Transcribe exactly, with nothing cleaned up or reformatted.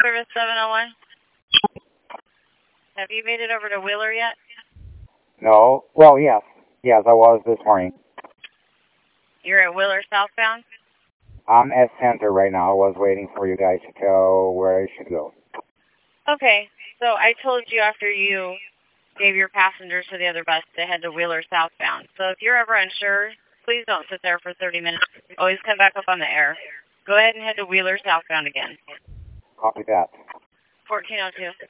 Service seven oh one. Have you made it over to Wheeler yet? No. Well, yes. Yes, I was this morning. You're at Wheeler southbound? I'm at Center right now. I was waiting for you guys to tell where I should go. Okay. So I told you after you gave your passengers to the other bus to head to Wheeler southbound. So if you're ever unsure, please don't sit there for thirty minutes. Always come back up on the air. Go ahead and head to Wheeler southbound again. Copy that. fourteen oh two.